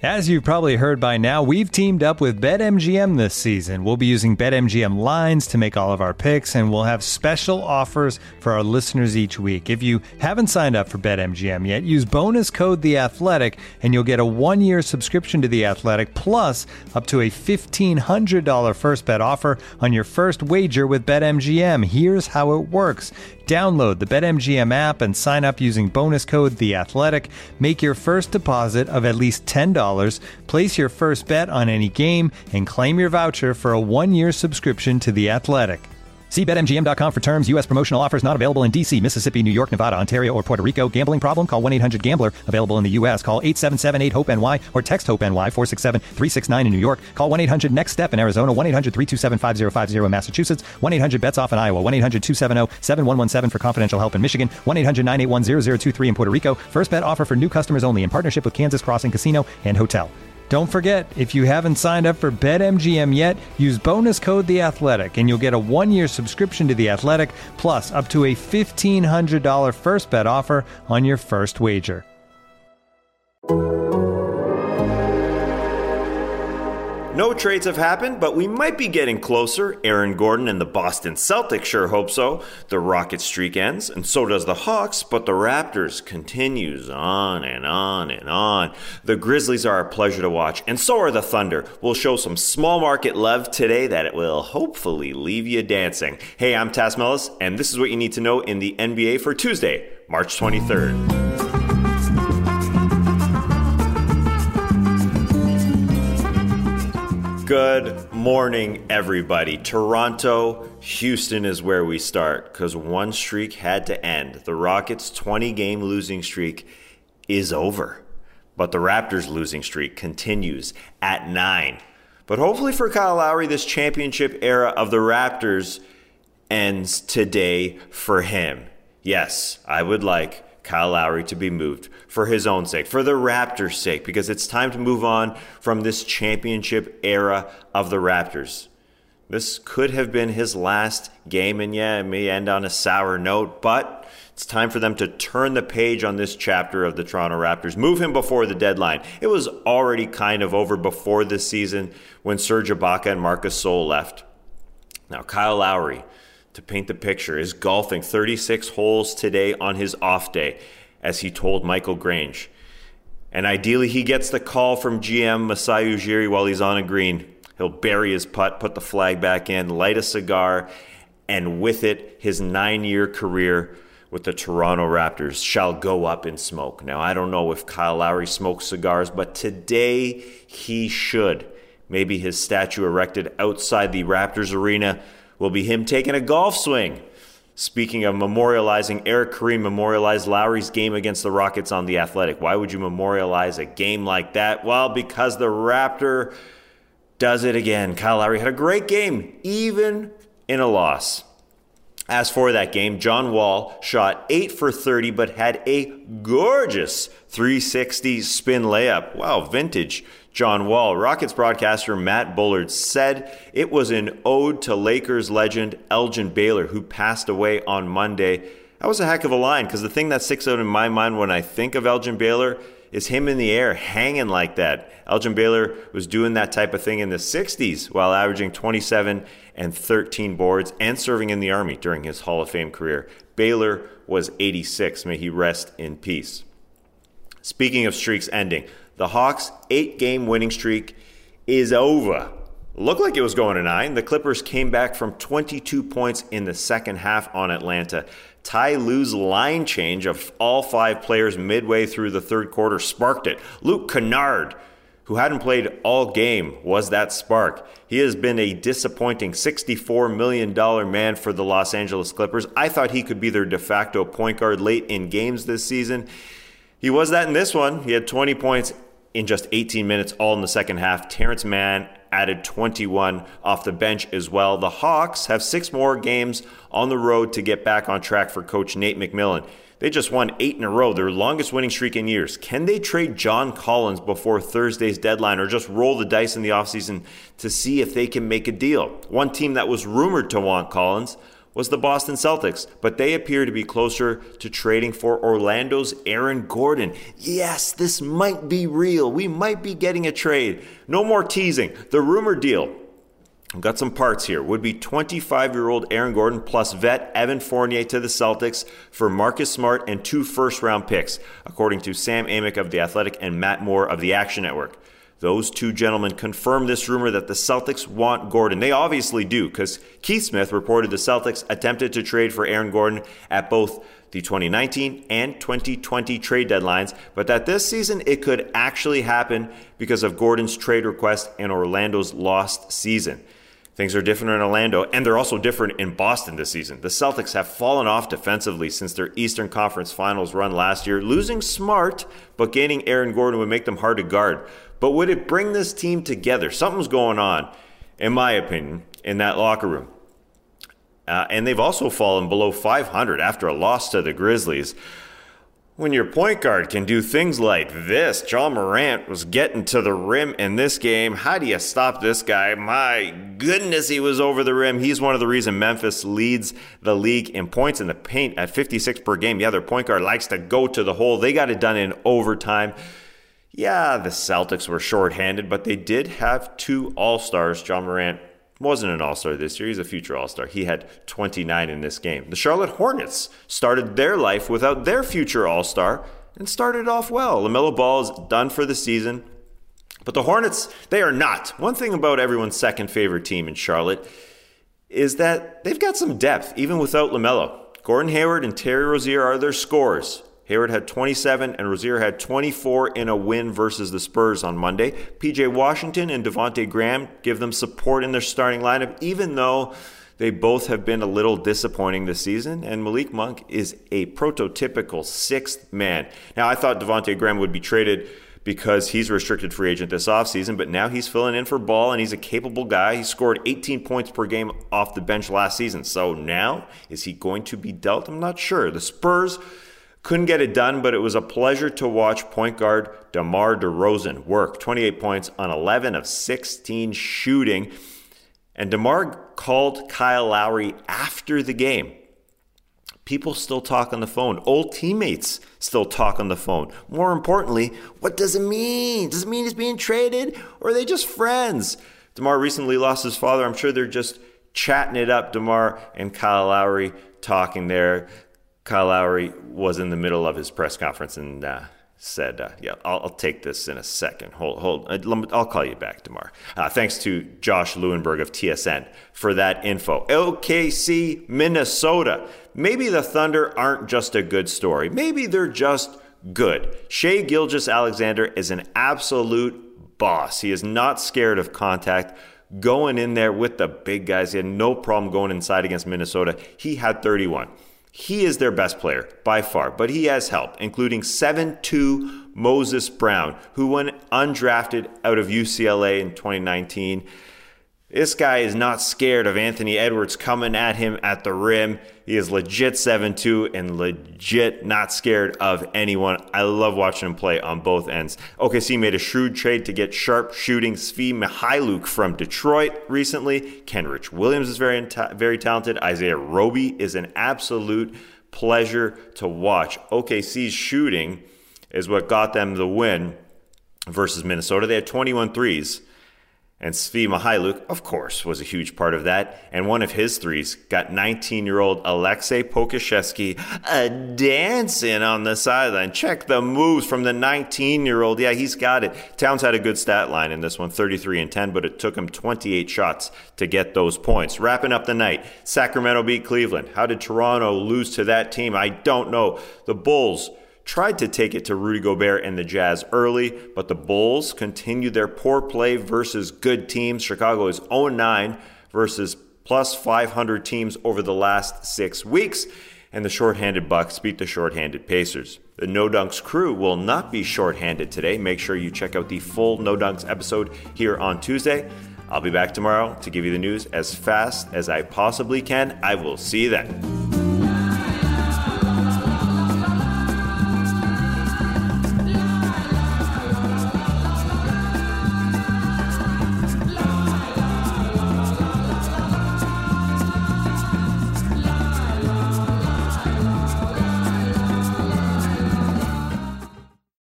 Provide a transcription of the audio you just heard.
As you've probably heard by now, we've teamed up with BetMGM this season. We'll be using BetMGM lines to make all of our picks, and we'll have special offers for our listeners each week. If you haven't signed up for BetMGM yet, use bonus code The Athletic, and you'll get a 1-year subscription to The Athletic, plus up to a $1,500 first bet offer on your first wager with BetMGM. Here's how it works. Download the BetMGM app and sign up using bonus code The Athletic. Make your first deposit of at least $10. Place your first bet on any game and claim your voucher for a 1-year subscription to The Athletic. See BetMGM.com for terms. U.S. promotional offers not available in D.C., Mississippi, New York, Nevada, Ontario, or Puerto Rico. Gambling problem? Call 1-800-GAMBLER. Available in the U.S. Call 877-8-HOPE-NY or text HOPE-NY 467-369 in New York. Call 1-800-NEXT-STEP in Arizona. 1-800-327-5050 in Massachusetts. 1-800-BETS-OFF in Iowa. 1-800-270-7117 for confidential help in Michigan. 1-800-981-0023 in Puerto Rico. First bet offer for new customers only in partnership with Kansas Crossing Casino and Hotel. Don't forget, if you haven't signed up for BetMGM yet, use bonus code The Athletic, and you'll get a 1-year subscription to The Athletic, plus up to a $1,500 first bet offer on your first wager. No trades have happened, but we might be getting closer. Aaron Gordon and the Boston Celtics sure hope so. The Rockets streak ends, and so does the Hawks, but the Raptors continues on and on and on. The Grizzlies are a pleasure to watch, and so are the Thunder. We'll show some small market love today that it will hopefully leave you dancing. Hey, I'm Taz Mellis, and this is what you need to know in the NBA for Tuesday, March 23rd. Good morning, everybody. Toronto, Houston is where we start because one streak had to end. The Rockets' 20-game losing streak is over, but the Raptors' losing streak continues at 9. But hopefully for Kyle Lowry, this championship era of the Raptors ends today for him. Yes, I would like Kyle Lowry to be moved for his own sake, for the Raptors' sake, because it's time to move on from this championship era of the Raptors. This could have been his last game, and yeah, it may end on a sour note, but it's time for them to turn the page on this chapter of the Toronto Raptors. Move him before the deadline. It was already kind of over before this season when Serge Ibaka and Marc Gasol left. Now, Kyle Lowry, to paint the picture, is golfing 36 holes today on his off day, as he told Michael Grange. And ideally, he gets the call from GM Masai Ujiri while he's on a green. He'll bury his putt, put the flag back in, light a cigar, and with it, his 9-year career with the Toronto Raptors shall go up in smoke. Now, I don't know if Kyle Lowry smokes cigars, but today he should. Maybe his statue erected outside the Raptors arena will be him taking a golf swing. Speaking of memorializing, Eric Kareem memorialized Lowry's game against the Rockets on The Athletic. Why would you memorialize a game like that? Well, because the Raptor does it again. Kyle Lowry had a great game, even in a loss. As for that game, John Wall shot 8 for 30, but had a gorgeous 360 spin layup. Wow, vintage John Wall. Rockets broadcaster Matt Bullard said it was an ode to Lakers legend Elgin Baylor, who passed away on Monday. That was a heck of a line, because the thing that sticks out in my mind when I think of Elgin Baylor is him in the air, hanging like that. Elgin Baylor was doing that type of thing in the 60s while averaging 27 and 13 boards and serving in the Army during his Hall of Fame career. Baylor was 86. May he rest in peace. Speaking of streaks ending, the Hawks' 8-game winning streak is over. Looked like it was going to 9. The Clippers came back from 22 points in the second half on Atlanta. Ty Lue's line change of all 5 players midway through the third quarter sparked it. Luke Kennard, who hadn't played all game, was that spark. He has been a disappointing $64 million man for the Los Angeles Clippers. I thought he could be their de facto point guard late in games this season. He was that in this one. He had 20 points in just 18 minutes, all in the second half. Terrence Mann added 21 off the bench as well. The Hawks have 6 more games on the road to get back on track for coach Nate McMillan. They just won 8 in a row, their longest winning streak in years. Can they trade John Collins before Thursday's deadline, or just roll the dice in the offseason to see if they can make a deal? One team that was rumored to want Collins was the Boston Celtics, but they appear to be closer to trading for Orlando's Aaron Gordon. Yes, this might be real. We might be getting a trade. No more teasing. The rumor deal, I've got some parts here, would be 25-year-old Aaron Gordon plus vet Evan Fournier to the Celtics for Marcus Smart and 2 first-round picks, according to Sam Amick of The Athletic and Matt Moore of the Action Network. Those two gentlemen confirmed this rumor that the Celtics want Gordon. They obviously do, because Keith Smith reported the Celtics attempted to trade for Aaron Gordon at both the 2019 and 2020 trade deadlines, but that this season it could actually happen because of Gordon's trade request and Orlando's lost season. Things are different in Orlando, and they're also different in Boston this season. The Celtics have fallen off defensively since their Eastern Conference Finals run last year. Losing Smart, but gaining Aaron Gordon would make them hard to guard. But would it bring this team together? Something's going on, in my opinion, in that locker room. And they've also fallen below 500 after a loss to the Grizzlies. When your point guard can do things like this, John Morant was getting to the rim in this game. How do you stop this guy? My goodness, he was over the rim. He's one of the reasons Memphis leads the league in points in the paint at 56 per game. Yeah, their point guard likes to go to the hole. They got it done in overtime. Yeah, the Celtics were shorthanded, but they did have 2 All-Stars. John Morant wasn't an All-Star this year. He's a future All-Star. He had 29 in this game. The Charlotte Hornets started their life without their future All-Star and started off well. LaMelo Ball is done for the season. But the Hornets, they are not. One thing about everyone's second favorite team in Charlotte is that they've got some depth, even without LaMelo. Gordon Hayward and Terry Rozier are their scorers. Hayward had 27 and Rozier had 24 in a win versus the Spurs on Monday. PJ Washington and Devontae Graham give them support in their starting lineup, even though they both have been a little disappointing this season. And Malik Monk is a prototypical 6th man. Now, I thought Devontae Graham would be traded because he's a restricted free agent this offseason, but now he's filling in for Ball, and he's a capable guy. He scored 18 points per game off the bench last season. So now, is he going to be dealt? I'm not sure. The Spurs couldn't get it done, but it was a pleasure to watch point guard DeMar DeRozan work. 28 points on 11 of 16 shooting. And DeMar called Kyle Lowry after the game. People still talk on the phone. Old teammates still talk on the phone. More importantly, what does it mean? Does it mean he's being traded, or are they just friends? DeMar recently lost his father. I'm sure they're just chatting it up, DeMar and Kyle Lowry talking there. Kyle Lowry was in the middle of his press conference and said, yeah, I'll take this in a second. Hold. I'll call you back, DeMar. Thanks to Josh Lewenberg of TSN for that info. OKC, Minnesota. Maybe the Thunder aren't just a good story. Maybe they're just good. Shai Gilgeous-Alexander is an absolute boss. He is not scared of contact. Going in there with the big guys. He had no problem going inside against Minnesota. He had 31. He is their best player by far, but he has help, including 7'2" Moses Brown, who went undrafted out of UCLA in 2019. This guy is not scared of Anthony Edwards coming at him at the rim. He is legit 7'2" and legit not scared of anyone. I love watching him play on both ends. OKC made a shrewd trade to get sharp shooting Svi Mykhailiuk from Detroit recently. Kenrich Williams is very talented. Isaiah Roby is an absolute pleasure to watch. OKC's shooting is what got them the win versus Minnesota. They had 21 threes. And Svi Mykhailiuk, of course, was a huge part of that. And one of his threes got 19-year-old Aleksej Pokusevski dancing on the sideline. Check the moves from the 19-year-old. Yeah, he's got it. Towns had a good stat line in this one, 33 and 10, but it took him 28 shots to get those points. Wrapping up the night, Sacramento beat Cleveland. How did Toronto lose to that team? I don't know. The Bulls tried to take it to Rudy Gobert and the Jazz early, but the Bulls continued their poor play versus good teams. Chicago is 0-9 versus plus 500 teams over the last 6 weeks, and the shorthanded Bucks beat the shorthanded Pacers. The No Dunks crew will not be shorthanded today. Make sure you check out the full No Dunks episode here on Tuesday. I'll be back tomorrow to give you the news as fast as I possibly can. I will see you then.